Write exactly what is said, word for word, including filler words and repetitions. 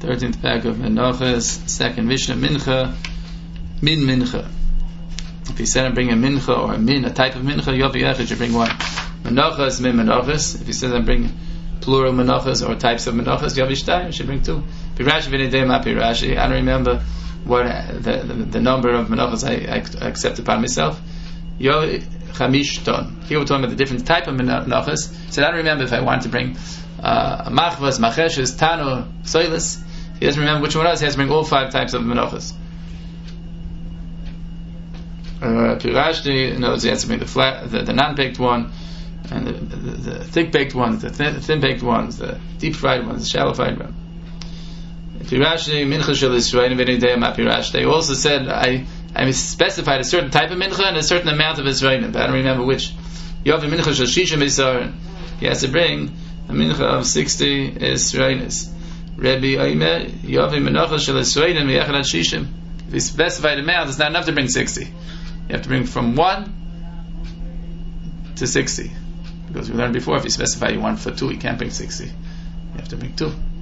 thirteenth pack of Menachas, second Mishnah, Mincha, Min Mincha. If you said I'm bringing a Mincha or a Min, a type of Mincha, Yovi Echad should bring one. Menachas, Min Menachas. If you said I'm bringing plural Menachas or types of Menachas, Yovi Shtayim, you should bring two. Pirashi V'nidei Ma Pirashi. I don't remember what the, the, the number of Menachas I, I accept upon myself. Yovi Chamish Ton. Here we're talking about the different type of Menachas. So I don't remember if I wanted to bring uh, Machvas, Macheshes, Tano, Soilis. He doesn't remember which one it was. He has to bring all five types of Menachas. Pirashti knows he has to bring the flat, the, the non-baked one, and the, the, the thick-baked ones, the thin, thin-baked ones, the deep-fried ones, the shallow-fried ones. Pirashti mincha shel Yisraelim v'nidei ma pirashti. He also said I I specified a certain type of mincha and a certain amount of Yisraelim, but I don't remember which. Yovi mincha shel shishim Yisraelim. He has to bring a mincha of sixty Yisraelim. Rebbe Omer Yovi mincha shel Yisraelim v'yechad ad shishim. If he specified amount, it's not enough to bring sixty. You have to bring from one to sixty. Because we learned before, if you specify you want for two, you can't bring sixty. You have to bring two.